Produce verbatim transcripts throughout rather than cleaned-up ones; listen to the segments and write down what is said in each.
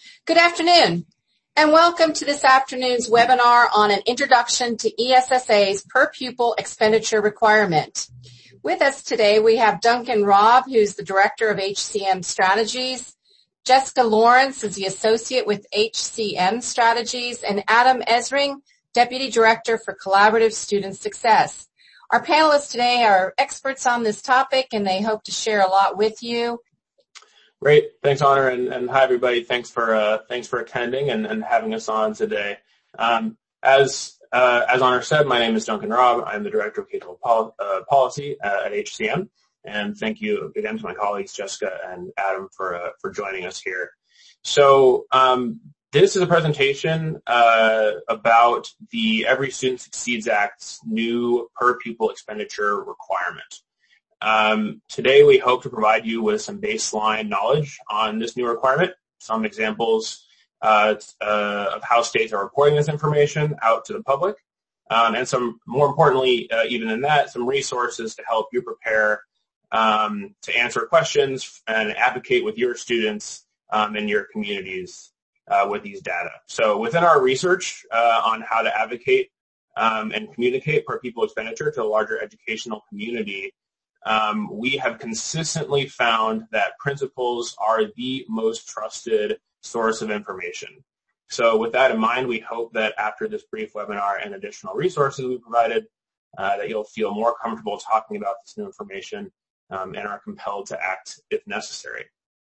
Good afternoon, and welcome to this afternoon's webinar on an introduction to E S S A's per pupil expenditure requirement. With us today, we have Duncan Robb, who's the Director of H C M Strategies, Jessica Lawrence is the Associate with H C M Strategies, and Adam Esring, Deputy Director for Collaborative Student Success. Our panelists today are experts on this topic, and they hope to share a lot with you. Great, thanks, Honor, and, and hi everybody. Thanks for uh, thanks for attending and, and having us on today. Um, as uh, as Honor said, my name is Duncan Robb. I'm the Director of K twelve Pol- uh, Policy uh, at H C M, and thank you again to my colleagues Jessica and Adam for uh, for joining us here. So um, this is a presentation uh, about the Every Student Succeeds Act's new per pupil expenditure requirement. Um, today we hope to provide you with some baseline knowledge on this new requirement, some examples uh, uh, of how states are reporting this information out to the public, um, and some, more importantly, uh, even than that, some resources to help you prepare um, to answer questions and advocate with your students um, and your communities uh, with these data. So within our research uh, on how to advocate um, and communicate per pupil expenditure to a larger educational community, Um, we have consistently found that principals are the most trusted source of information. So with that in mind, we hope that after this brief webinar and additional resources we provided, uh, that you'll feel more comfortable talking about this new information um, and are compelled to act if necessary.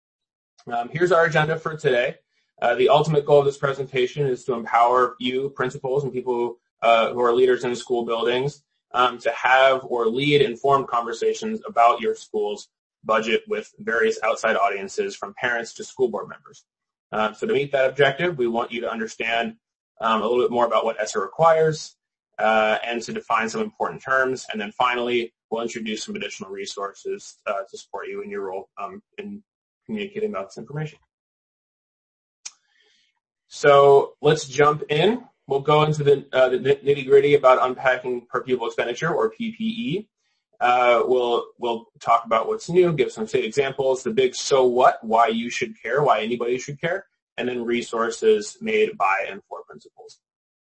Um, here's our agenda for today. Uh, the ultimate goal of this presentation is to empower you, principals, and people uh, who are leaders in school buildings Um, to have or lead informed conversations about your school's budget with various outside audiences, from parents to school board members. Uh, so to meet that objective, we want you to understand um, a little bit more about what ESSER requires uh, and to define some important terms. And then finally, we'll introduce some additional resources uh, to support you in your role um, in communicating about this information. So let's jump in. We'll go into the, uh, the nitty-gritty about unpacking per pupil expenditure, or P P E. Uh, we'll we'll talk about what's new, give some state examples, the big so what, why you should care, why anybody should care, and then resources made by and for principals.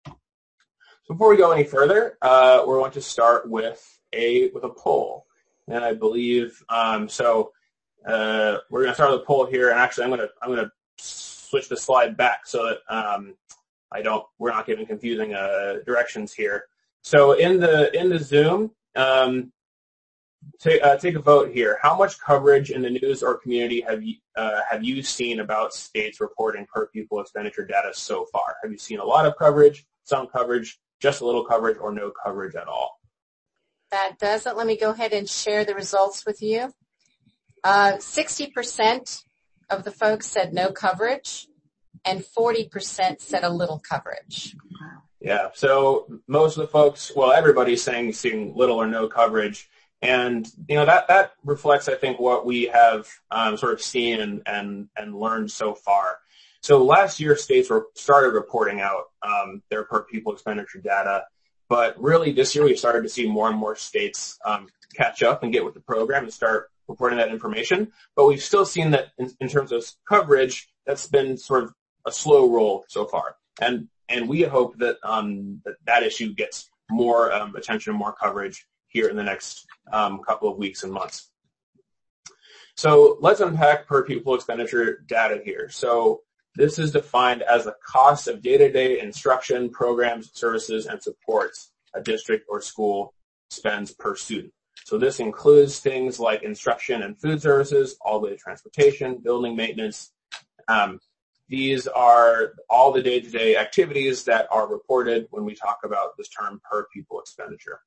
So before we go any further, uh, we're going to start with a with a poll, and I believe um, so. Uh, we're going to start with a poll here, and actually, I'm going to I'm going to switch the slide back so that. Um, I don't, we're not giving confusing uh, directions here. So in the in the Zoom, um, take, uh, take a vote here. How much coverage in the news or community have you, uh, have you seen about states reporting per pupil expenditure data so far? Have you seen a lot of coverage, some coverage, just a little coverage, or no coverage at all? That does it. Let me go ahead and share the results with you. Uh, sixty percent of the folks said no coverage, and forty percent said a little coverage. Yeah, so most of the folks, well, everybody's saying seeing little or no coverage. And, you know, that, that reflects, I think, what we have um, sort of seen and, and, and learned so far. So last year, states were started reporting out um, their per pupil expenditure data. But really this year, we started to see more and more states um, catch up and get with the program and start reporting that information. But we've still seen that in, in terms of coverage, that's been sort of a slow roll so far, and and we hope that um, that, that issue gets more um, attention, more coverage here in the next um, couple of weeks and months. So let's unpack per pupil expenditure data here. So this is defined as the cost of day-to-day instruction, programs, services, and supports a district or school spends per student. So this includes things like instruction and food services, all the way to transportation, building maintenance. Um, These are all the day-to-day activities that are reported when we talk about this term per pupil expenditure.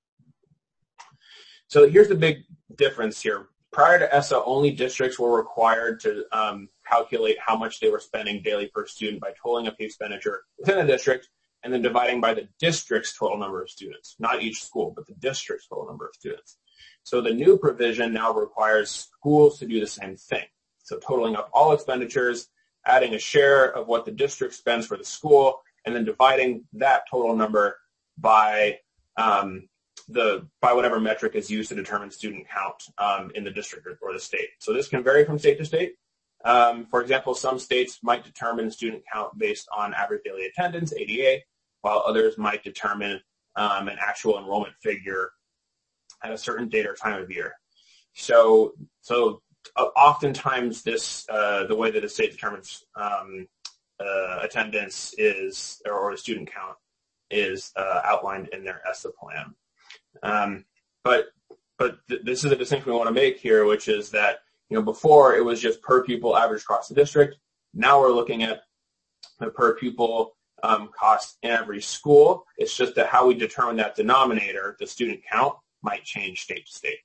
So here's the big difference here. Prior to ESSA, only districts were required to um, calculate how much they were spending daily per student by totaling up the expenditure within a district and then dividing by the district's total number of students, not each school, but the district's total number of students. So the new provision now requires schools to do the same thing. So totaling up all expenditures, adding a share of what the district spends for the school, and then dividing that total number by um, the by whatever metric is used to determine student count um, in the district or the state. So this can vary from state to state, Um, for example, some states might determine student count based on average daily attendance, A D A, while others might determine um, an actual enrollment figure at a certain date or time of year. So, so uh, oftentimes this, uh, the way that a state determines um, uh, attendance is, or, or student count is uh, outlined in their E S S A plan. Um, but, but th- this is a distinction we want to make here, which is that, you know, before it was just per pupil average across the district. Now we're looking at the per pupil um, cost in every school. It's just that how we determine that denominator, the student count, might change state to state.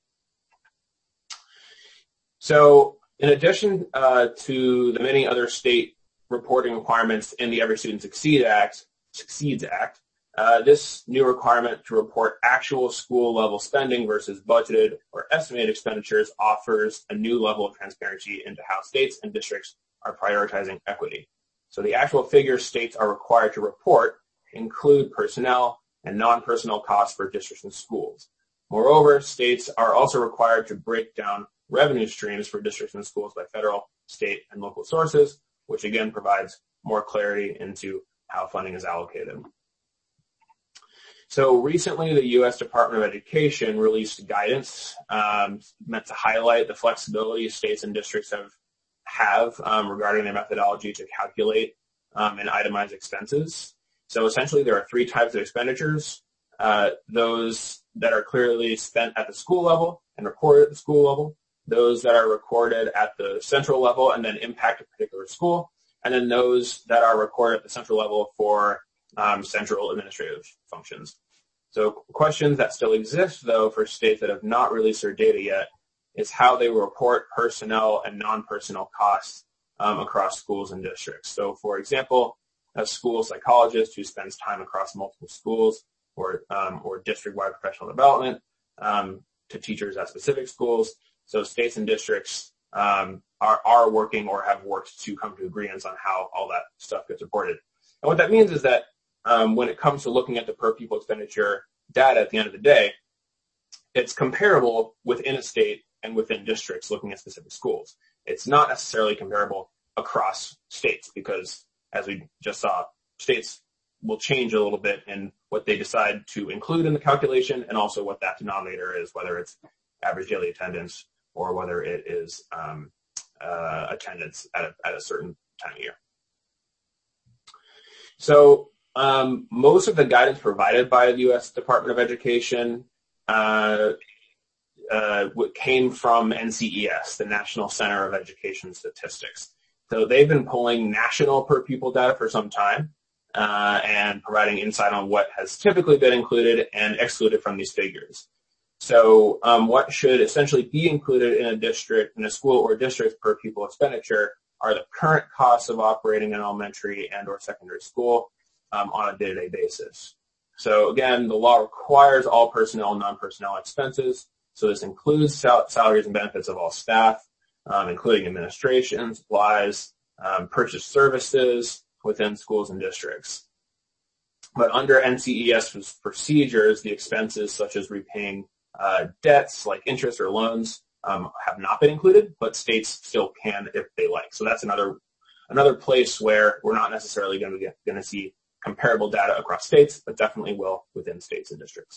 So in addition uh, to the many other state reporting requirements in the Every Student Succeed Act, Succeeds Act, uh, this new requirement to report actual school level spending versus budgeted or estimated expenditures offers a new level of transparency into how states and districts are prioritizing equity. So the actual figures states are required to report include personnel and non-personnel costs for districts and schools. Moreover, states are also required to break down revenue streams for districts and schools by federal, state, and local sources, which again provides more clarity into how funding is allocated. So recently, the U S Department of Education released guidance um, meant to highlight the flexibility states and districts have, have um, regarding their methodology to calculate um, and itemize expenses. So essentially, there are three types of expenditures. Uh, those that are clearly spent at the school level and recorded at the school level, those that are recorded at the central level and then impact a particular school, and then those that are recorded at the central level for um, central administrative functions. So questions that still exist, though, for states that have not released their data yet is how they report personnel and non-personnel costs um, across schools and districts. So, for example, a school psychologist who spends time across multiple schools or um, or district-wide professional development um, to teachers at specific schools. So states and districts um, are, are working or have worked to come to agreements on how all that stuff gets reported. And what that means is that um, when it comes to looking at the per pupil expenditure data at the end of the day, it's comparable within a state and within districts looking at specific schools. It's not necessarily comparable across states because, as we just saw, states will change a little bit in what they decide to include in the calculation and also what that denominator is, whether it's average daily attendance or whether it is um, uh, attendance at a, at a certain time of year. So um, most of the guidance provided by the U S Department of Education uh, uh, came from N C E S, the National Center of Education Statistics. So they've been pulling national per pupil data for some time uh, and providing insight on what has typically been included and excluded from these figures. So um, what should essentially be included in a district, in a school or district per pupil expenditure are the current costs of operating an elementary and or secondary school um, on a day-to-day basis. So again, the law requires all personnel and non-personnel expenses. So this includes sal- salaries and benefits of all staff, um, including administration, supplies, um, purchase services within schools and districts. But under N C E S procedures, the expenses such as repaying uh, debts like interest or loans um, have not been included, but states still can if they like. So that's another another place where we're not necessarily going to get going to see comparable data across states, but definitely will within states and districts.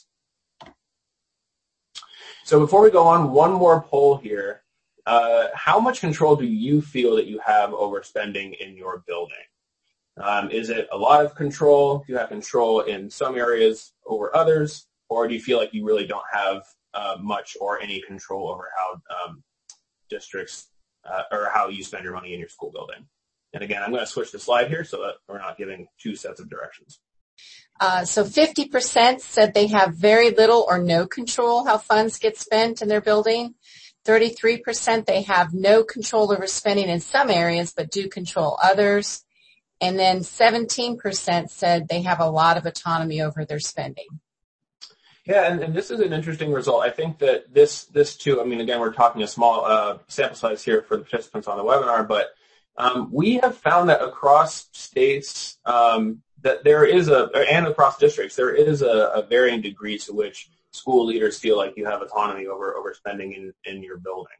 So before we go on, one more poll here. Uh, how much control do you feel that you have over spending in your building? Um, is it a lot of control? Do you have control in some areas over others? Or do you feel like you really don't have uh, much or any control over how um, districts uh, or how you spend your money in your school building? And again, I'm going to switch the slide here so that we're not giving two sets of directions. Uh, so fifty percent said they have very little or no control how funds get spent in their building. thirty-three percent they have no control over spending in some areas but do control others. And then seventeen percent said they have a lot of autonomy over their spending. Yeah, and, and this is an interesting result. I think that this, this too, I mean, again, we're talking a small uh, sample size here for the participants on the webinar, but um, we have found that across states um, that there is a, and across districts, there is a, a varying degree to which school leaders feel like you have autonomy over, over spending in, in your building.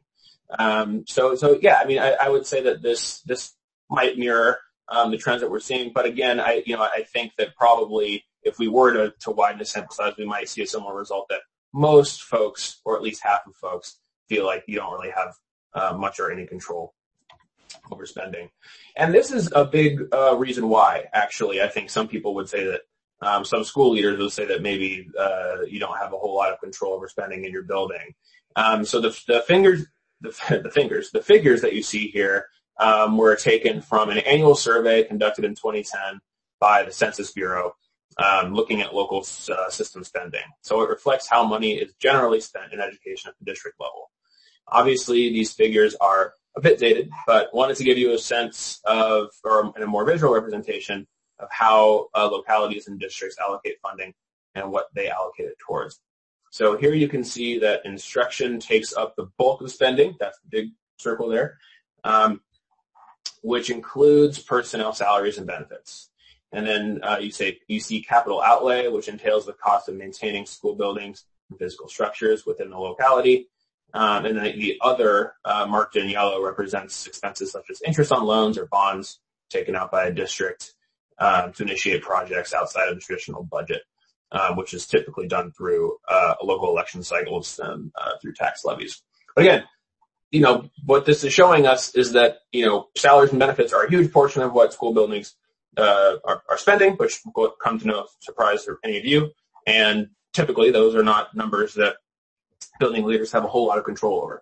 Um, so, so yeah, I mean, I, I would say that this this might mirror um, the trends that we're seeing. But again, I you know I think that probably if we were to, to widen the sample size, we might see a similar result that most folks, or at least half of folks, feel like you don't really have uh, much or any control over spending. And this is a big uh, reason why, actually. I think some people would say that, um, some school leaders would say that maybe uh, you don't have a whole lot of control over spending in your building. Um, so the, the fingers, the, the fingers, the figures that you see here um, were taken from an annual survey conducted in twenty ten by the Census Bureau, um, looking at local uh, system spending. So it reflects how money is generally spent in education at the district level. Obviously, these figures are a bit dated, but wanted to give you a sense of, or a more visual representation of how uh, localities and districts allocate funding and what they allocate it towards. So here you can see that instruction takes up the bulk of spending. That's the big circle there, um, which includes personnel, salaries, and benefits. And then uh, you say you see capital outlay, which entails the cost of maintaining school buildings and physical structures within the locality. Um, and then the other uh, marked in yellow represents expenses such as interest on loans or bonds taken out by a district uh, to initiate projects outside of the traditional budget, uh, which is typically done through uh, local election cycles and uh, through tax levies. But again, you know, what this is showing us is that, you know, salaries and benefits are a huge portion of what school buildings uh, are, are spending, which will come to no surprise to any of you. And typically those are not numbers that building leaders have a whole lot of control over.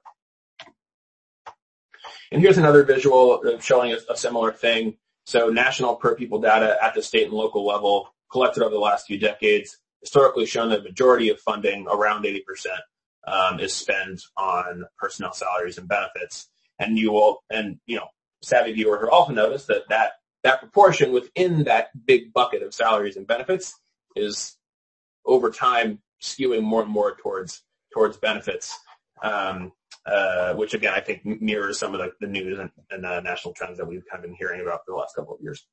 And here's another visual showing a, a similar thing. So national per pupil data at the state and local level collected over the last few decades historically shown that the majority of funding, around eighty percent, um, is spent on personnel, salaries, and benefits. And you will, and you know, savvy viewers will also notice that that, that proportion within that big bucket of salaries and benefits is over time skewing more and more towards towards benefits, um, uh, which again I think mirrors some of the, the news and, and uh, national trends that we've kind of been hearing about for the last couple of years.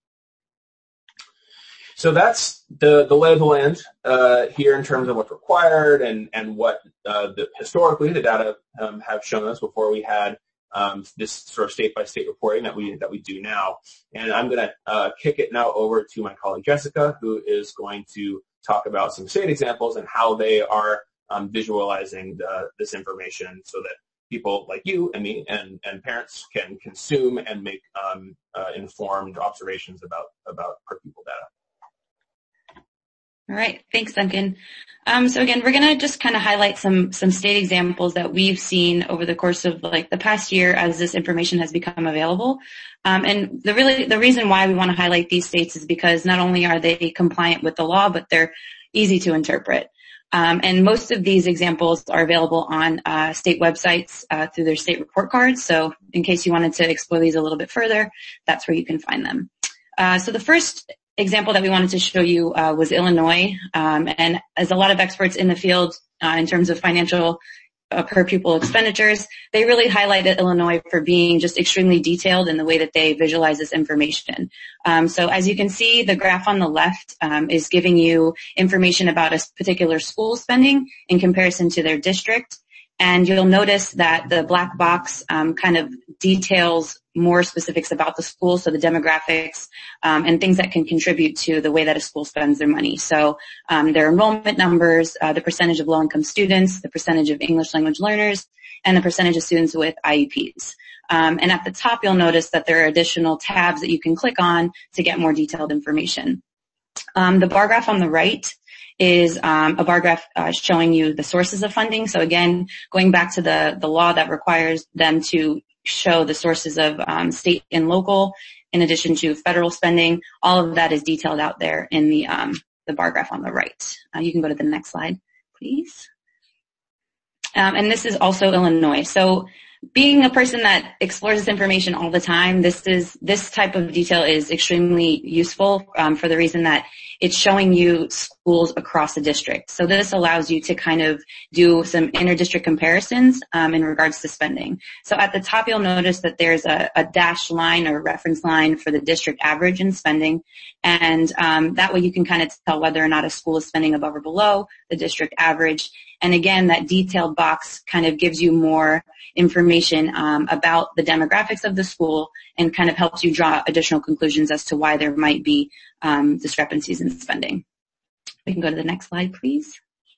So that's the, the lay of the land uh, here in terms of what's required and, and what uh, the, historically the data um, have shown us before we had um, this sort of state-by-state reporting that we that we do now. And I'm going to uh, kick it now over to my colleague Jessica, who is going to talk about some state examples and how they are um, visualizing the, this information so that people like you and me and, and parents can consume and make um, uh, informed observations about, about per pupil data. All right. Thanks, Duncan. Um, so again, we're going to just kind of highlight some, some state examples that we've seen over the course of like the past year as this information has become available. Um, and the really, the reason why we want to highlight these states is because not only are they compliant with the law, but they're easy to interpret. Um, and most of these examples are available on uh, state websites uh, through their state report cards. So in case you wanted to explore these a little bit further, that's where you can find them. Uh, so the first example that we wanted to show you uh, was Illinois. Um, and as a lot of experts in the field uh, in terms of financial uh, per pupil expenditures, they really highlighted Illinois for being just extremely detailed in the way that they visualize this information. Um, so as you can see, the graph on the left um, is giving you information about a particular school spending in comparison to their district. And you'll notice that the black box um, kind of details more specifics about the school, so the demographics um, and things that can contribute to the way that a school spends their money. So um, their enrollment numbers, uh, the percentage of low-income students, the percentage of English language learners, and the percentage of students with I E Ps. Um, and at the top, you'll notice that there are additional tabs that you can click on to get more detailed information. Um, the bar graph on the right is um, a bar graph uh, showing you the sources of funding. So again, going back to the, the law that requires them to show the sources of um, state and local, in addition to federal spending, all of that is detailed out there in the um, the bar graph on the right. Uh, you can go to the next slide, please. Um, and this is also Illinois. So being a person that explores this information all the time, this is this type of detail is extremely useful um, for the reason that it's showing you schools across the district. So this allows you to kind of do some inter-district comparisons um, in regards to spending. So at the top, you'll notice that there's a, a dashed line or reference line for the district average in spending. And um, that way you can kind of tell whether or not a school is spending above or below the district average. And again, that detailed box kind of gives you more information um, about the demographics of the school and kind of helps you draw additional conclusions as to why there might be um, discrepancies in spending. We can go to the next slide, please.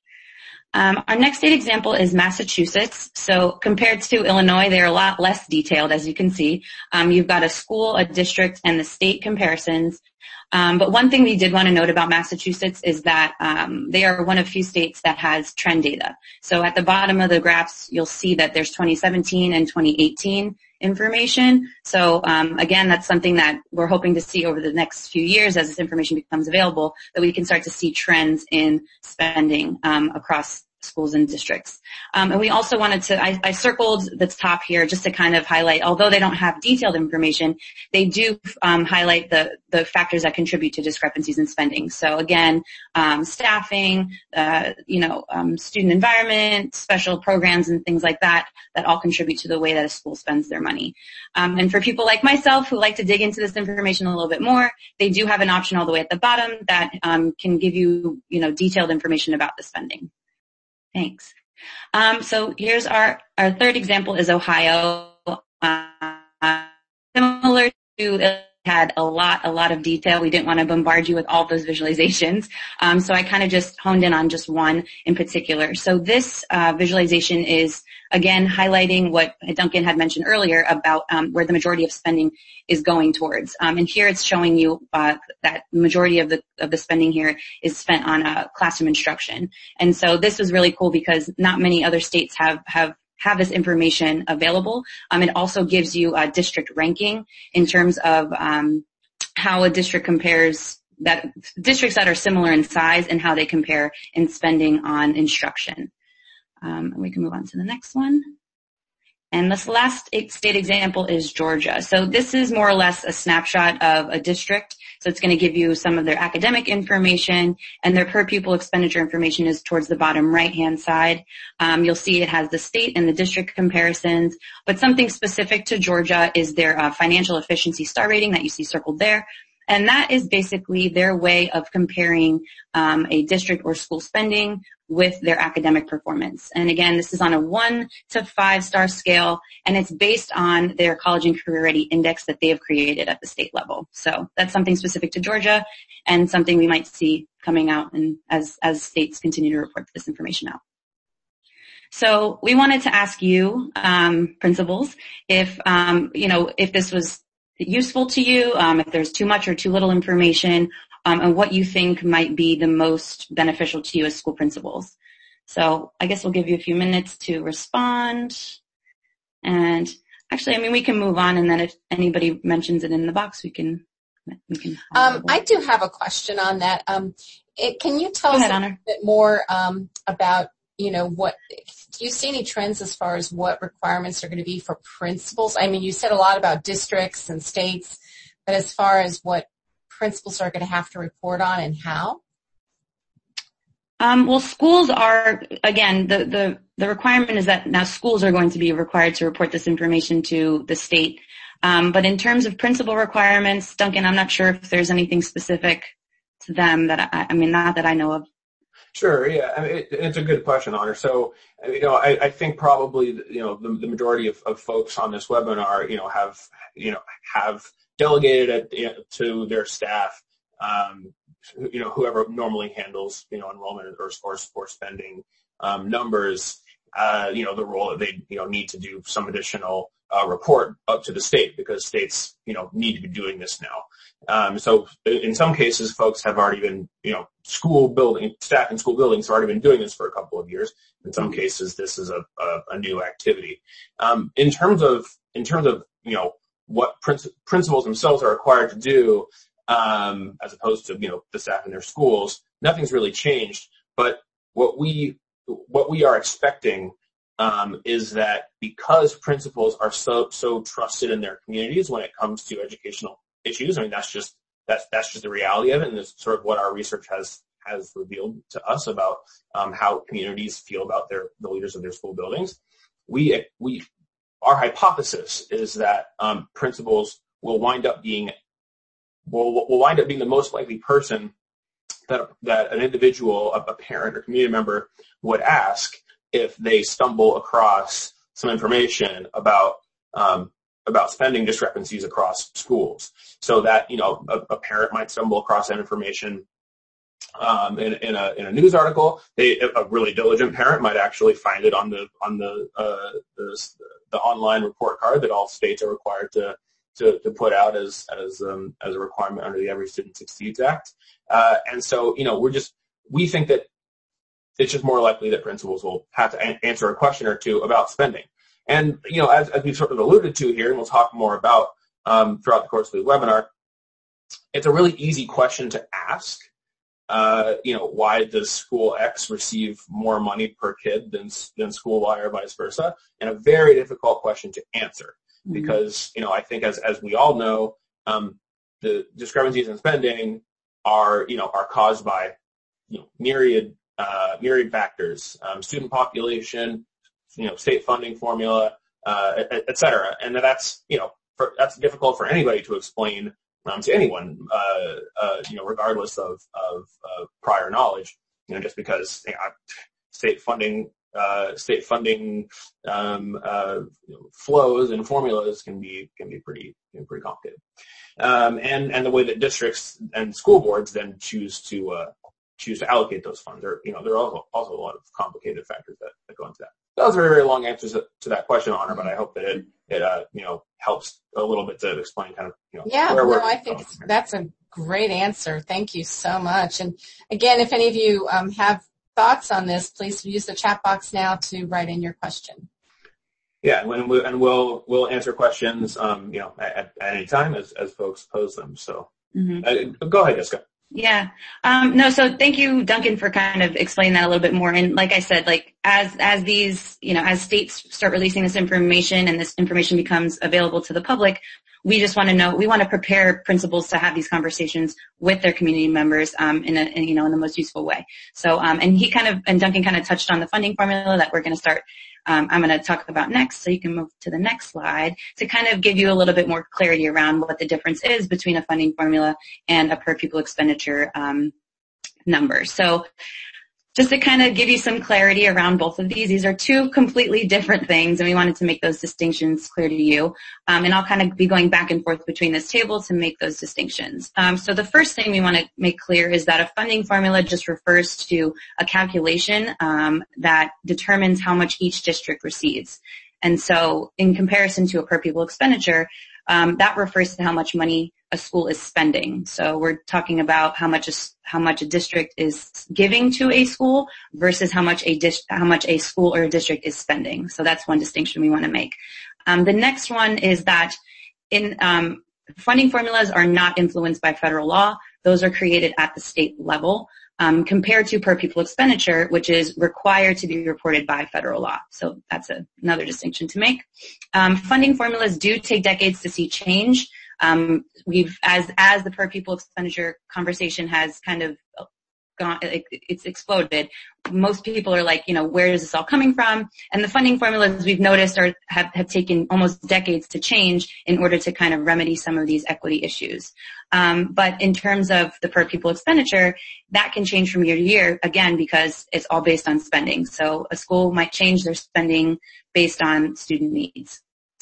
Um, our next state example is Massachusetts. So compared to Illinois, they're a lot less detailed, as you can see. Um, you've got a school, a district, and the state comparisons. Um, but one thing we did want to note about Massachusetts is that um, they are one of few states that has trend data. So at the bottom of the graphs, you'll see that there's twenty seventeen and twenty eighteen information. So um, again, that's something that we're hoping to see over the next few years as this information becomes available, that we can start to see trends in spending um, across schools and districts. Um, and we also wanted to, I, I circled the top here just to kind of highlight, although they don't have detailed information, they do um, highlight the, the factors that contribute to discrepancies in spending. So again, um, staffing, uh, you know, um, student environment, special programs and things like that, that all contribute to the way that a school spends their money. Um, and for people like myself who like to dig into this information a little bit more, they do have an option all the way at the bottom that um, can give you, you know, detailed information about the spending. Thanks. Um, so here's our, our third example is Ohio. Uh, similar to had a lot, a lot of detail. We didn't want to bombard you with all those visualizations. Um, so I kind of just honed in on just one in particular. So this uh, visualization is, again, highlighting what Duncan had mentioned earlier about um, where the majority of spending is going towards. Um, and here it's showing you uh, that the majority of the of the spending here is spent on uh, classroom instruction. And so this was really cool because not many other states have have have this information available. Um, it also gives you a district ranking in terms of um, how a district compares, that districts that are similar in size and how they compare in spending on instruction. Um, and we can move on to the next one. And this last state example is Georgia. So this is more or less a snapshot of a district. So it's going to give you some of their academic information, and their per pupil expenditure information is towards the bottom right-hand side. Um, you'll see it has the state and the district comparisons, but something specific to Georgia is their uh, financial efficiency star rating that you see circled there. And that is basically their way of comparing um, a district or school spending with their academic performance. And again, this is on a one to five star scale, and it's based on their college and career ready index that they have created at the state level. So that's something specific to Georgia and something we might see coming out and as, as states continue to report this information out. So we wanted to ask you, um, principals, if, um, you know, if this was useful to you, um, if there's too much or too little information, um, and what you think might be the most beneficial to you as school principals. So I guess we'll give you a few minutes to respond. And actually, I mean, we can move on, and then if anybody mentions it in the box, we can. We can um, I do have a question on that. Um, it, can you tell Go us ahead, a Honor. bit more um, about, you know, what do you see any trends as far as what requirements are going to be for principals? I mean, you said a lot about districts and states, but as far as what principals are going to have to report on and how? Um, well, schools are, again, the, the, the requirement is that now schools are going to be required to report this information to the state. Um, but in terms of principal requirements, Duncan, I'm not sure if there's anything specific to them that I, I mean, not that I know of. Sure. Yeah, I mean, it, it's a good question, Honor. So, you know, I, I think probably, you know, the, the majority of, of folks on this webinar, you know, have, you know, have delegated it, you know, to their staff, um, you know, whoever normally handles, you know, enrollment or or, or spending um, numbers, uh, you know, the role that they, you know, need to do some additional uh, report up to the state, because states, you know, need to be doing this now. Um, so in some cases, folks have already been, you know, school building, staff in school buildings have already been doing this for a couple of years. In some cases, this is a, a, a new activity. Um, in terms of, in terms of, you know, what princi- principals themselves are required to do, um, as opposed to, you know, the staff in their schools, nothing's really changed. But what we, what we are expecting Um, is that because principals are so so trusted in their communities when it comes to educational issues, I mean that's just that's that's just the reality of it, and it's sort of what our research has has revealed to us about um, how communities feel about their the leaders of their school buildings. We we our hypothesis is that um, principals will wind up being will will wind up being the most likely person that that an individual, a, a parent or community member would ask if they stumble across some information about um, about spending discrepancies across schools. So that, you know, a, a parent might stumble across that information um, in, in a in a news article. They, a really diligent parent might actually find it on the on the uh, the, the online report card that all states are required to to, to put out as as um, as a requirement under the Every Student Succeeds Act. Uh, and so, you know, we're just we think that it's just more likely that principals will have to a- answer a question or two about spending. And, you know, as, as we've sort of alluded to here, and we'll talk more about um, throughout the course of the webinar, it's a really easy question to ask. Uh, you know, why does school X receive more money per kid than, than school Y or vice versa? And a very difficult question to answer mm-hmm. because, you know, I think as, as we all know, um, the discrepancies in spending are, you know, are caused by, you know, myriad, uh, myriad factors, um, student population, you know, state funding formula, uh, et, et cetera. And that's, you know, for, that's difficult for anybody to explain um, to anyone, uh, uh, you know, regardless of, of uh, prior knowledge, you know, just because you know, state funding, uh, state funding um, uh, you know, flows and formulas can be can be pretty you know, pretty complicated, um, and and the way that districts and school boards then choose to uh, choose to allocate those funds, there you know there are also also a lot of complicated factors that, that go into that. That was a very, very long answer to, to that question, Honor, but I hope that it, it uh, you know, helps a little bit to explain kind of, you know, yeah, where no, we're I think that's a great answer. Thank you so much. And again, if any of you um, have thoughts on this, please use the chat box now to write in your question. Yeah, and, we, and we'll we'll answer questions, um, you know, at, at any time as, as folks pose them. So mm-hmm. uh, go ahead, Jessica. Yeah. Um, no, so thank you, Duncan, for kind of explaining that a little bit more. And like I said, like as, as these, you know, as states start releasing this information and this information becomes available to the public, we just want to know, we want to prepare principals to have these conversations with their community members, um, in a, in, you know, in the most useful way. So, um, and he kind of, and Duncan kind of touched on the funding formula that we're going to start Um, I'm going to talk about next, so you can move to the next slide to kind of give you a little bit more clarity around what the difference is between a funding formula and a per pupil expenditure um, number. So just to kind of give you some clarity around both of these, these are two completely different things, and we wanted to make those distinctions clear to you. Um, and I'll kind of be going back and forth between this table to make those distinctions. Um, so the first thing we want to make clear is that a funding formula just refers to a calculation um, that determines how much each district receives. And so in comparison to a per pupil expenditure, um, that refers to how much money a school is spending. So we're talking about how much a, how much a district is giving to a school versus how much a dis, how much a school or a district is spending. So that's one distinction we want to make. Um, the next one is that in um, funding formulas are not influenced by federal law. Those are created at the state level. Um, compared to per pupil expenditure, which is required to be reported by federal law. So that's a, another distinction to make. Um, funding formulas do take decades to see change. Um, we've, as, as the per pupil expenditure conversation has kind of gone, it, it's exploded. Most people are like, you know, where is this all coming from? And the funding formulas we've noticed are, have, have taken almost decades to change in order to kind of remedy some of these equity issues. Um, but in terms of the per pupil expenditure, that can change from year to year, again, because it's all based on spending. So a school might change their spending based on student needs.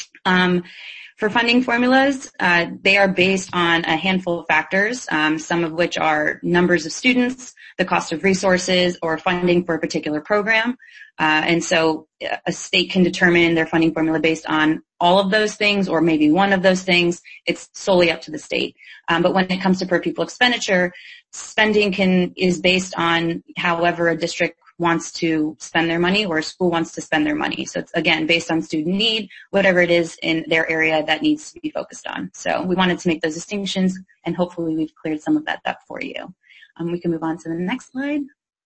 Um, for funding formulas, uh, they are based on a handful of factors, um, some of which are numbers of students, the cost of resources, or funding for a particular program. Uh, and so a state can determine their funding formula based on all of those things or maybe one of those things. It's solely up to the state. Um, but when it comes to per pupil expenditure, spending can is based on however a district wants to spend their money or a school wants to spend their money. So it's, again, based on student need, whatever it is in their area that needs to be focused on. So we wanted to make those distinctions, and hopefully we've cleared some of that up for you. Um, we can move on to the next slide.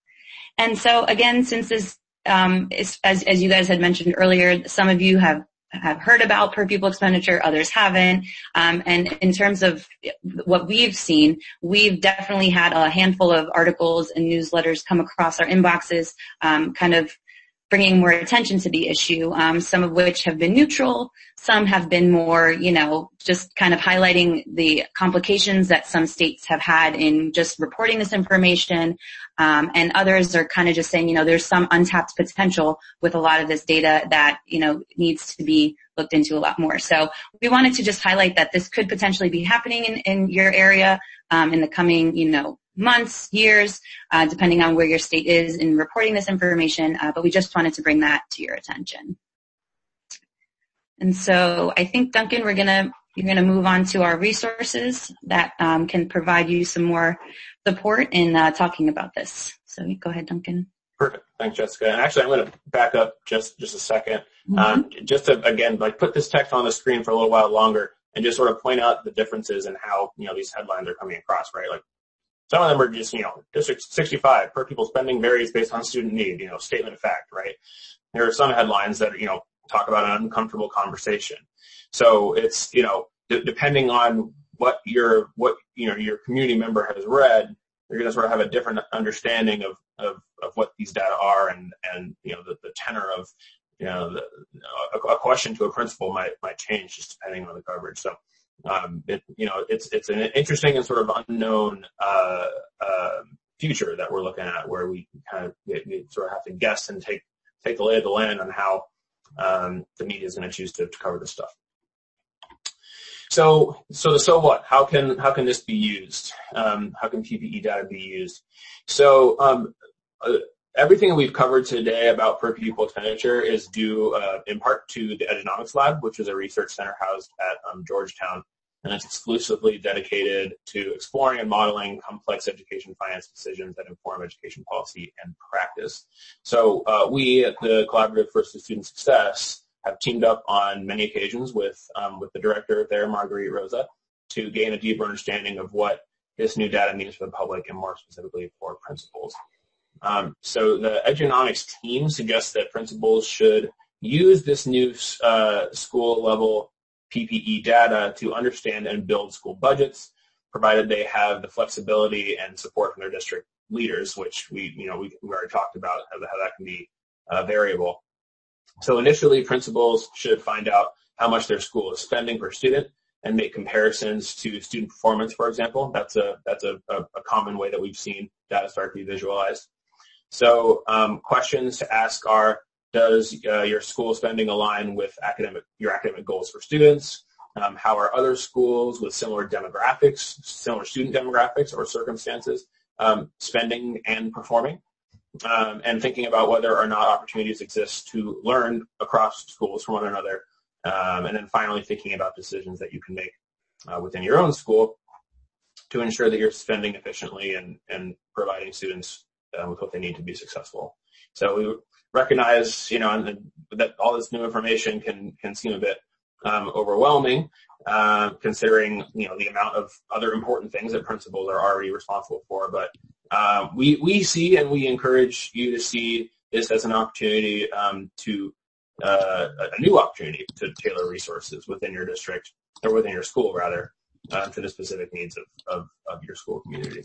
And so, again, since this, um, is, as, as you guys had mentioned earlier, some of you have have heard about per pupil expenditure, others haven't. Um, and in terms of what we've seen, we've definitely had a handful of articles and newsletters come across our inboxes, um, kind of bringing more attention to the issue, um, some of which have been neutral, some have been more, you know, just kind of highlighting the complications that some states have had in just reporting this information, um, and others are kind of just saying, you know, there's some untapped potential with a lot of this data that, you know, needs to be looked into a lot more. So we wanted to just highlight that this could potentially be happening in, in your area um, in the coming, you know, months, years, uh, depending on where your state is in reporting this information, uh, but we just wanted to bring that to your attention. And so I think, Duncan, we're gonna, you're gonna move on to our resources that um, can provide you some more support in uh, talking about this. So go ahead, Duncan. Perfect. Thanks, Jessica. And actually, I'm going to back up just, just a second, mm-hmm. um, just to, again, like put this text on the screen for a little while longer and just sort of point out the differences in how, you know, these headlines are coming across, right? Like, some of them are just, you know, District sixty-five, per pupil spending varies based on student need, you know, statement of fact, right? There are some headlines that, you know, talk about an uncomfortable conversation. So it's, you know, d- depending on what your, what, you know, your community member has read, you're going to sort of have a different understanding of, of, of what these data are and, and, you know, the, the tenor of, you know, the, a, a question to a principal might, might change just depending on the coverage. So, Um, it, you know, it's, it's an interesting and sort of unknown, uh, uh, future that we're looking at where we kind of, we, we sort of have to guess and take, take the lay of the land on how, um, the media is going to choose to, to cover this stuff. So, so the, so what? How can, how can this be used? Um, how can P P E data be used? So, um, uh, everything that we've covered today about per pupil expenditure is due uh, in part to the Edunomics Lab, which is a research center housed at um, Georgetown, and it's exclusively dedicated to exploring and modeling complex education finance decisions that inform education policy and practice. So uh, we at the Collaborative for Student Success have teamed up on many occasions with um, with the director there, Marguerite Rosa, to gain a deeper understanding of what this new data means for the public and more specifically for principals. Um, so the Edunomics team suggests that principals should use this new uh, school-level P P E data to understand and build school budgets, provided they have the flexibility and support from their district leaders, which we, you know, we, we already talked about how, how that can be uh, variable. So initially, principals should find out how much their school is spending per student and make comparisons to student performance, for example. That's a that's a, a, a common way that we've seen data start to be visualized. So um, questions to ask are, does uh, your school spending align with academic your academic goals for students? Um, how are other schools with similar demographics, similar student demographics or circumstances um, spending and performing? Um, and thinking about whether or not opportunities exist to learn across schools from one another. Um, and then finally thinking about decisions that you can make uh, within your own school to ensure that you're spending efficiently and, and providing students Uh, with what they need to be successful. So we recognize, you know, and, and that all this new information can can seem a bit um, overwhelming, uh, considering, you know, the amount of other important things that principals are already responsible for. But uh, we we see and we encourage you to see this as an opportunity um, to uh, a new opportunity to tailor resources within your district or within your school rather uh, to the specific needs of, of of your school community.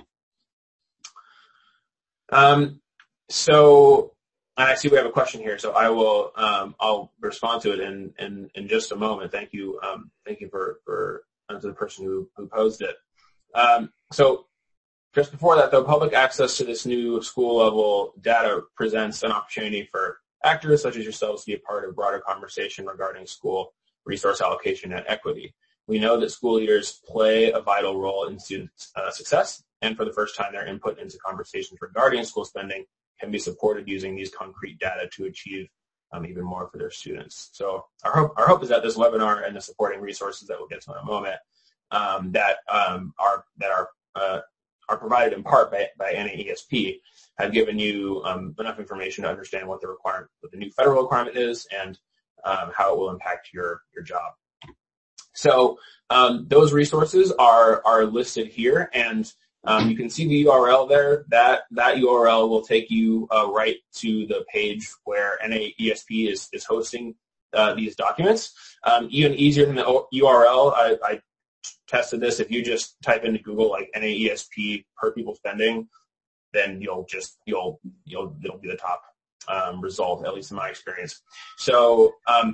Um, so, and I see we have a question here, so I will, um, I'll respond to it in, in, in just a moment. Thank you, um, thank you for, for, uh, to the person who, who posed it. Um, so just before that though, public access to this new school level data presents an opportunity for actors such as yourselves to be a part of broader conversation regarding school resource allocation and equity. We know that school leaders play a vital role in student uh, success. And for the first time, their input into conversations regarding school spending can be supported using these concrete data to achieve um, even more for their students. So our hope, our hope is that this webinar and the supporting resources that we'll get to in a moment um, that um, are that are uh, are provided in part by, by N A E S P have given you um, enough information to understand what the requirement, what the new federal requirement is, and um, how it will impact your your job. So um, those resources are are listed here, and Um, you can see the U R L there. That that U R L will take you uh, right to the page where N A E S P is, is hosting uh, these documents. Um, even easier than the U R L, I, I tested this. If you just type into Google like N A E S P per pupil spending, then you'll just you'll you'll it'll be the top um, result, at least in my experience. So um,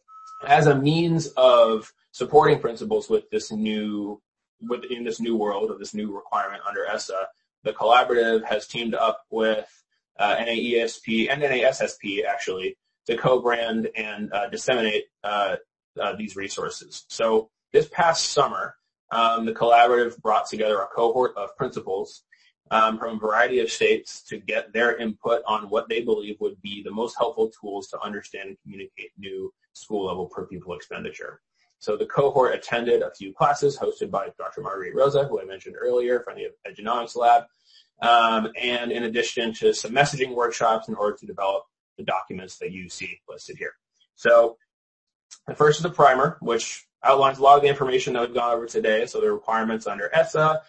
as a means of supporting principals with this new, with in this new world of this new requirement under ESSA, the collaborative has teamed up with uh, N A E S P and N A S S P actually to co-brand and uh, disseminate uh, uh, these resources. So this past summer, um, the collaborative brought together a cohort of principals um, from a variety of states to get their input on what they believe would be the most helpful tools to understand and communicate new school-level per-pupil expenditure. So the cohort attended a few classes hosted by Doctor Marguerite Rosa, who I mentioned earlier from the Edgenomics Lab, um, and in addition to some messaging workshops in order to develop the documents that you see listed here. So the first is the primer, which outlines a lot of the information that we've gone over today. So the requirements under ESSA,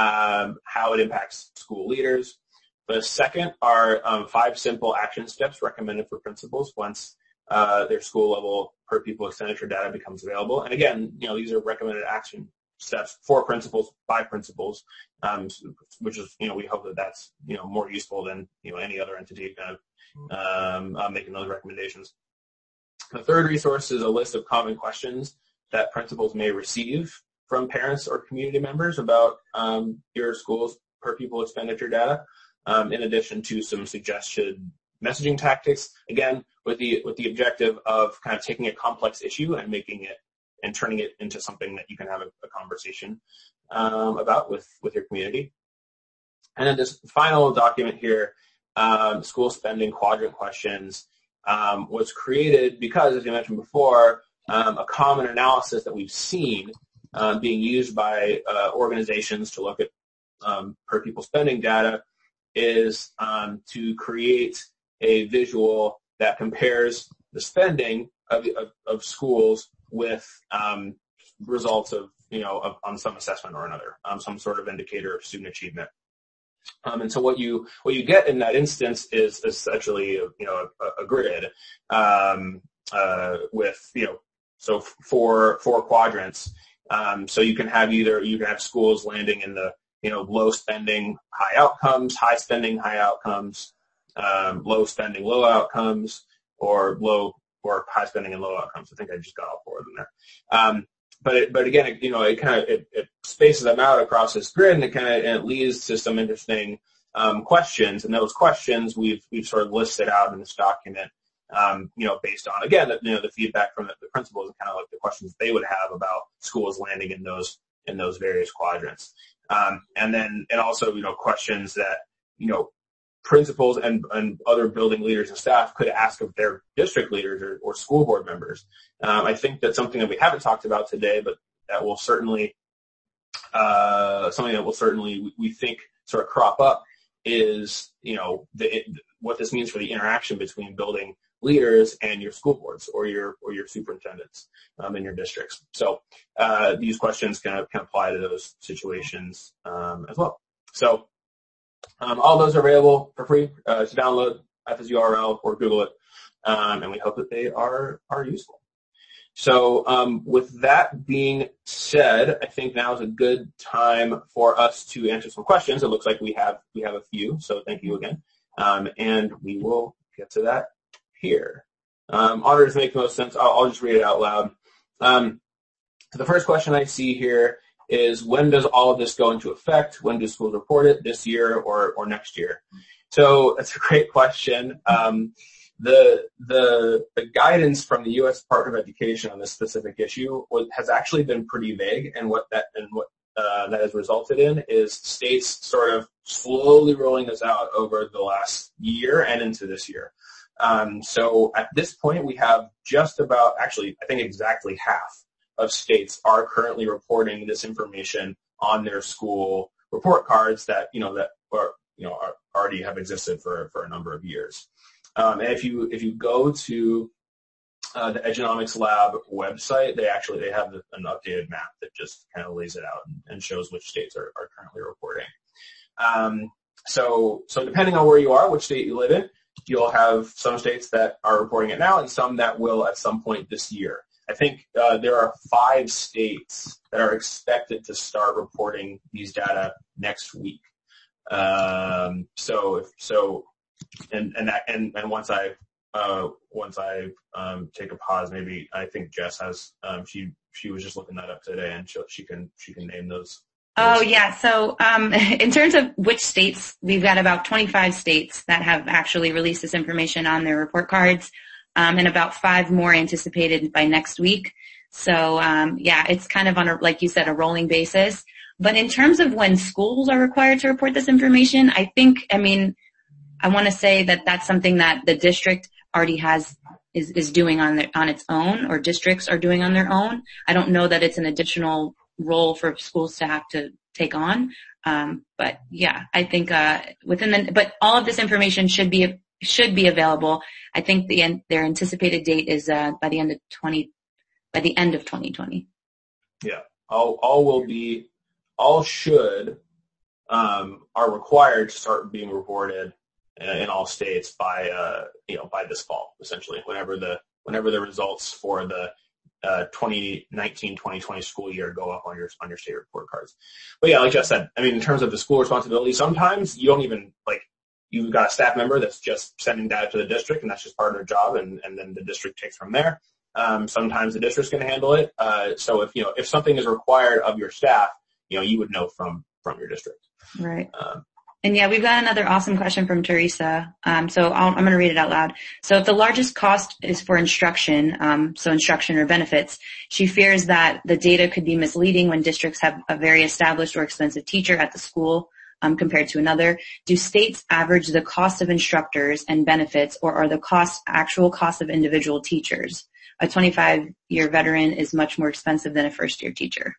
um, how it impacts school leaders. The second are um, five simple action steps recommended for principals once uh, their school level per pupil expenditure data becomes available. And again, you know, these are recommended action steps for principals by principals, um, which is, you know, we hope that that's, you know, more useful than, you know, any other entity kind of um, uh, making those recommendations. The third resource is a list of common questions that principals may receive from parents or community members about um, your school's per pupil expenditure data, um, in addition to some suggested messaging tactics, again, with the with the objective of kind of taking a complex issue and making it and turning it into something that you can have a, a conversation um, about with, with your community. And then this final document here, um, school spending quadrant questions, um, was created because, as you mentioned before, um, a common analysis that we've seen uh, being used by uh, organizations to look at um, per pupil spending data is um, to create a visual that compares the spending of, of, of schools with um, results of, you know, of, on some assessment or another, um, some sort of indicator of student achievement. Um, and so what you what you get in that instance is essentially, you know, a, a grid um, uh, with, you know, so four four quadrants. Um, so you can have either you can have schools landing in the, you know, low spending, high outcomes, high spending, high outcomes, um, low spending, low outcomes, or low or high spending and low outcomes. I think I just got all four of them there. Um, but it, but again, it, you know, it kind of it, it spaces them out across this grid, and it kind of it leads to some interesting um, questions. And those questions we've we've sort of listed out in this document, um, you know, based on again, the, you know, the feedback from the, the principals and kind of like the questions they would have about schools landing in those in those various quadrants. Um, and then and also, you know, questions that, you know, principals and, and other building leaders and staff could ask of their district leaders or, or school board members. Um, I think that's something that we haven't talked about today, but that will certainly, uh, something that will certainly, we think, sort of crop up is, you know, the, it, what this means for the interaction between building leaders and your school boards or your or your superintendents um, in your districts. So uh, these questions can, can apply to those situations um, as well. So Um, all those are available for free uh, to download at this U R L or Google it, um, and we hope that they are are useful. So um, with that being said, I think now is a good time for us to answer some questions. It looks like we have we have a few, so thank you again, um, and we will get to that here. Um, auditors make the most sense. I'll, I'll just read it out loud. Um, the first question I see here is, when does all of this go into effect? When do schools report it, this year or, or next year? So that's a great question. Um, the, the, the guidance from the U S Department of Education on this specific issue was, has actually been pretty vague, and what that, and what uh, that has resulted in is states sort of slowly rolling this out over the last year and into this year. Um, so at this point, we have just about, actually, I think exactly half of states are currently reporting this information on their school report cards that, you know, that are, you know, are, already have existed for, for a number of years. Um, and if you, if you go to uh, the Edgenomics Lab website, they actually, they have an updated map that just kind of lays it out and, and shows which states are, are currently reporting. Um, so, so depending on where you are, which state you live in, you'll have some states that are reporting it now and some that will at some point this year. I think uh, there are five states that are expected to start reporting these data next week. Um, so, if, so and and that, and and once I uh, once I um, take a pause, maybe I think Jess has um, she she was just looking that up today, and she she can she can name those. Oh yeah. So um, in terms of which states, we've got about twenty-five states that have actually released this information on their report cards, um, and about five more anticipated by next week. So um, yeah, it's kind of on a, like you said, a rolling basis. But in terms of when schools are required to report this information, I think, I mean, I want to say that that's something that the district already has is is doing on their, on its own, or districts are doing on their own. I don't know that it's an additional role for schools to have to take on. Um, but yeah, I think, uh, within the, but all of this information should be, should be available. I think the, their anticipated date is, uh, by the end of twenty, by the end of twenty twenty. Yeah. All, all will be, all should, um, are required to start being reported in, in all states by, uh, you know, by this fall, essentially, whenever the, whenever the results for the, Uh, twenty nineteen twenty twenty school year go up on your on your state report cards. But yeah, like Jess said, I mean, in terms of the school responsibility, sometimes you don't even, like, you've got a staff member that's just sending data to the district, and that's just part of their job, and, and then the district takes from there. Um, sometimes the district's going to handle it. Uh, so if, you know, if something is required of your staff, you know, you would know from, from your district. Right. Um, And yeah, we've got another awesome question from Teresa. Um, so I'll, I'm going to read it out loud. So if the largest cost is for instruction, um, so instruction or benefits, she fears that the data could be misleading when districts have a very established or expensive teacher at the school um, compared to another. Do states average the cost of instructors and benefits, or are the costs actual cost of individual teachers? A twenty-five-year veteran is much more expensive than a first-year teacher.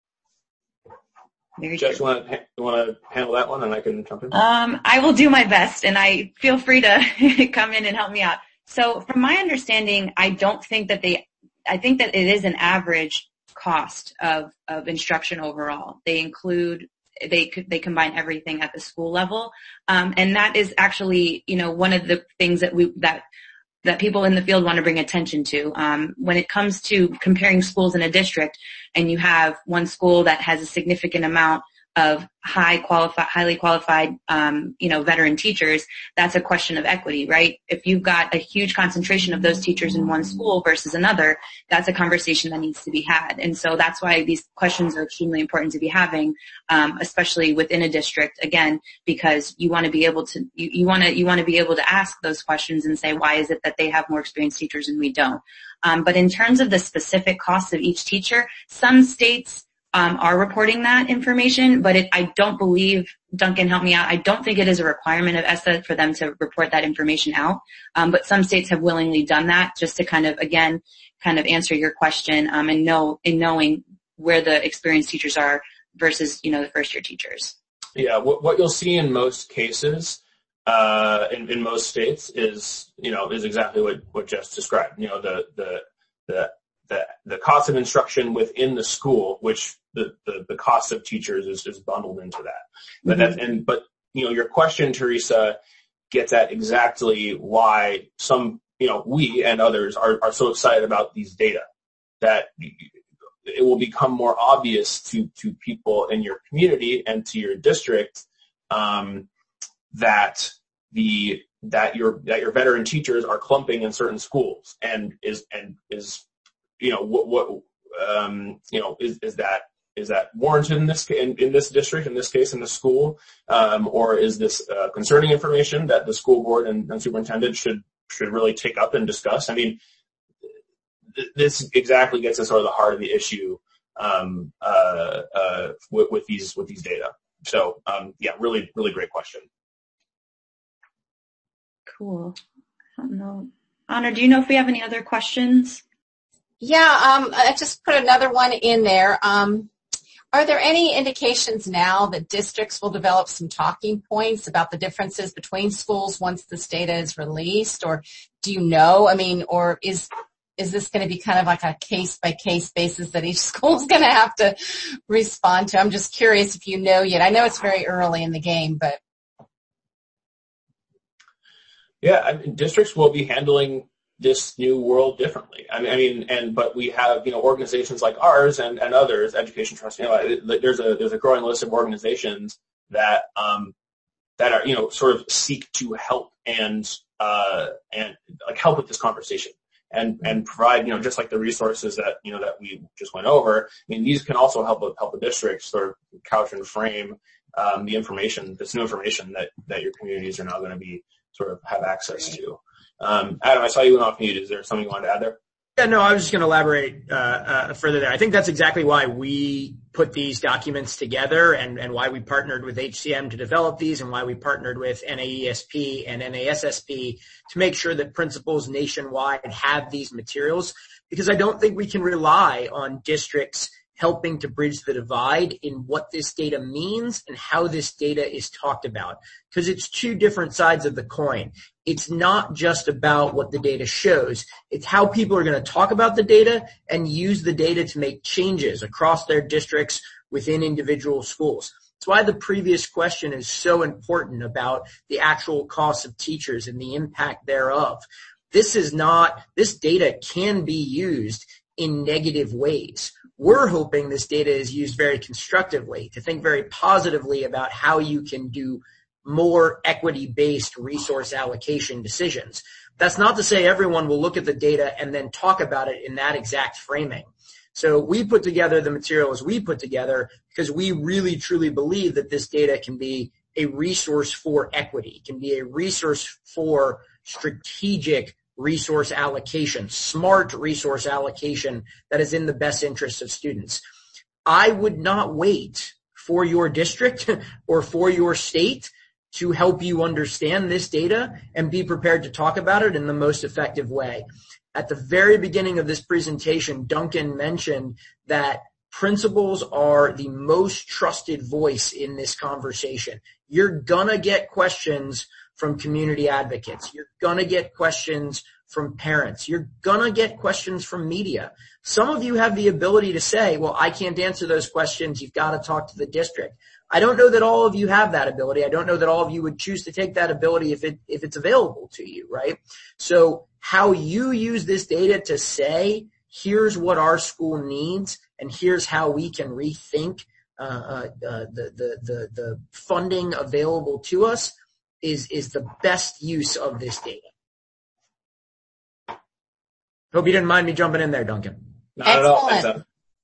Very Jess, true. you want to you want to handle that one, and I can jump in? Um, I will do my best, and I feel free to come in and help me out. So from my understanding, I don't think that they, I think that it is an average cost of, of instruction overall. They include, they they combine everything at the school level. Um, and that is actually, you know, one of the things that we, that, that people in the field want to bring attention to. Um, when it comes to comparing schools in a district, and you have one school that has a significant amount of high qualified, highly qualified, um, you know, veteran teachers, that's a question of equity, right? If you've got a huge concentration of those teachers in one school versus another, that's a conversation that needs to be had. And so that's why these questions are extremely important to be having, um, especially within a district, again, because you want to be able to, you, you want to, you want to be able to ask those questions and say, why is it that they have more experienced teachers and we don't? Um, but in terms of the specific costs of each teacher, some states Um, are reporting that information, but it, I don't believe, Duncan, help me out, I don't think it is a requirement of E S S A for them to report that information out. Um, but some states have willingly done that just to kind of, again, kind of answer your question, um, and know, in knowing where the experienced teachers are versus, you know, the first year teachers. Yeah, what, what you'll see in most cases, uh, in, in most states is, you know, is exactly what, what Jess described. You know, the, the, the, the, the cost of instruction within the school, which the, the, the cost of teachers is, is bundled into that. But Mm-hmm. that, and, but, you know, your question, Teresa, gets at exactly why some, you know, we and others are, are so excited about these data, that it will become more obvious to, to people in your community and to your district, um, that the, that your, that your veteran teachers are clumping in certain schools, and is, and is, you know, what, what, um, you know, is, is that, is that warranted in this, in, in this district, in this case, in the school, um, or is this, uh, concerning information that the school board and, and superintendent should, should really take up and discuss? I mean, th- this exactly gets at sort of the heart of the issue, um, uh, uh, with, with these, with these data. So, um, yeah, really, really great question. Cool. I don't know. Honor, do you know if we have any other questions? Yeah, um, I just put another one in there. Um, are there any indications now that districts will develop some talking points about the differences between schools once this data is released? Or do you know, I mean, or is is this going to be kind of like a case-by-case basis that each school is going to have to respond to? I'm just curious if you know yet. I know it's very early in the game, but. Yeah, I mean, districts will be handling this new world differently. I mean, I mean, and but we have, you know, organizations like ours and, and others, Education Trust. You know, there's a there's a growing list of organizations that um, that are, you know, sort of seek to help and uh, and like help with this conversation. And, and provide, you know, just like the resources that, you know, that we just went over. I mean, these can also help help a district sort of couch and frame um, the information, this new information that, that your communities are now going to be sort of have access to. Um, Adam, I saw you went off mute. Is there something you wanted to add there? Yeah, no, I was just going to elaborate uh, uh, further there. I think that's exactly why we put these documents together and, and why we partnered with H C M to develop these and why we partnered with N A E S P and N A S S P to make sure that principals nationwide have these materials, because I don't think we can rely on districts helping to bridge the divide in what this data means and how this data is talked about, because it's two different sides of the coin. It's not just about what the data shows. It's how people are going to talk about the data and use the data to make changes across their districts within individual schools. That's why the previous question is so important about the actual costs of teachers and the impact thereof. This is not, this data can be used in negative ways. We're hoping this data is used very constructively, to think very positively about how you can do more equity-based resource allocation decisions. That's not to say everyone will look at the data and then talk about it in that exact framing. So we put together the materials we put together because we really truly believe that this data can be a resource for equity, can be a resource for strategic resource allocation, smart resource allocation that is in the best interest of students. I would not wait for your district or for your state to help you understand this data and be prepared to talk about it in the most effective way. At the very beginning of this presentation, Duncan mentioned that principals are the most trusted voice in this conversation. You're gonna get questions from community advocates. You're gonna get questions from parents. You're gonna get questions from media. Some of you have the ability to say, well, I can't answer those questions. You've got to talk to the district. I don't know that all of you have that ability. I don't know that all of you would choose to take that ability if it, if it's available to you, right? So how you use this data to say, here's what our school needs and here's how we can rethink uh, uh, the, the, the, the funding available to us is, is the best use of this data. Hope you didn't mind me jumping in there, Duncan. Not at all. Excellent.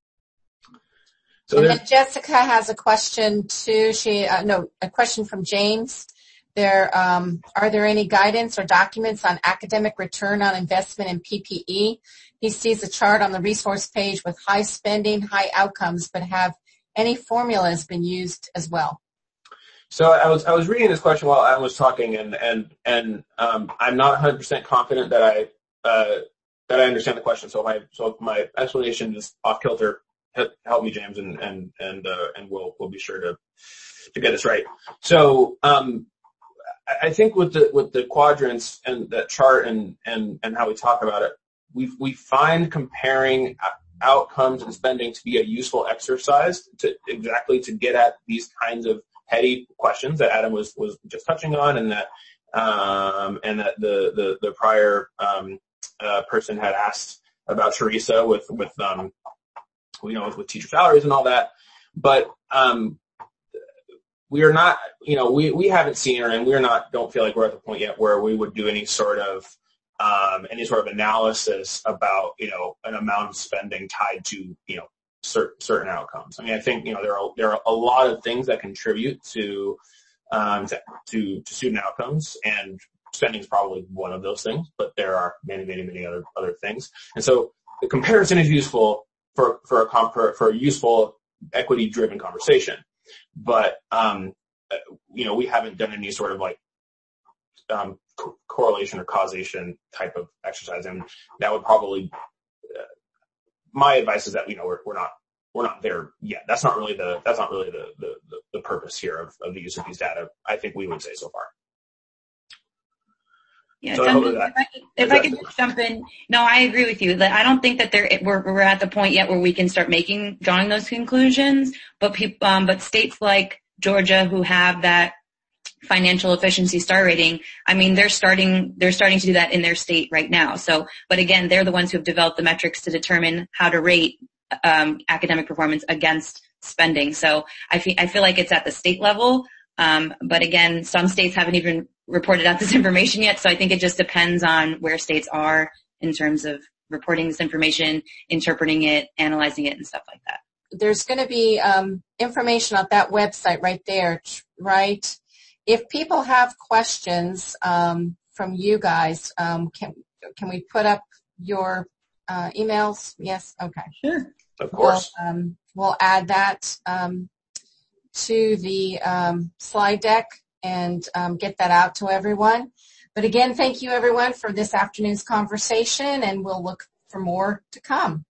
So and then Jessica has a question too. She uh, no a question from James. There um, are there any guidance or documents on academic return on investment in P P E? He sees a chart on the resource page with high spending, high outcomes, but have any formulas been used as well? So I was I was reading this question while I was talking, and and and um, I'm not one hundred percent confident that I uh, that I understand the question. So my so if my explanation is off kilter, help me, James, and and and uh, and we'll we'll be sure to to get this right. So um, I think with the with the quadrants and that chart and and and how we talk about it, we we find comparing outcomes and spending to be a useful exercise to exactly to get at these kinds of heady questions that Adam was was just touching on, and that um, and that the the the prior um, uh, person had asked about Teresa with with um, you know, with teacher salaries and all that. But, um, we are not, you know, we, we haven't seen, or, and we're not, don't feel like we're at the point yet where we would do any sort of, um, any sort of analysis about, you know, an amount of spending tied to, you know, certain, certain outcomes. I mean, I think, you know, there are, there are a lot of things that contribute to, um, to, to, to student outcomes, and spending is probably one of those things, but there are many, many, many other, other things. And so the comparison is useful for for a comp- for a useful equity-driven conversation, but um, you know, we haven't done any sort of like um, co- correlation or causation type of exercise, and that would probably. Uh, my advice is that, you know, we're we're not we're not there yet. That's not really the that's not really the the, the, the purpose here of, of the use of these data. I think we would say so far. Yeah, so Duncan, if, I could, if I could just jump in, no, I agree with you. I don't think that there we're we're at the point yet where we can start making drawing those conclusions. But people, um, but states like Georgia, who have that financial efficiency star rating, I mean, they're starting they're starting to do that in their state right now. So, but again, they're the ones who have developed the metrics to determine how to rate um, academic performance against spending. So I feel I feel like it's at the state level. Um, but again, some states haven't even reported out this information yet. So I think it just depends on where states are in terms of reporting this information, interpreting it, analyzing it, and stuff like that. There's going to be um, information on that website right there, right? If people have questions um, from you guys, um, can can we put up your uh, emails? Yes? Okay. Sure. Of course. We'll, um, we'll add that um, to the um, slide deck and um, get that out to everyone. But again, thank you everyone for this afternoon's conversation, and we'll look for more to come.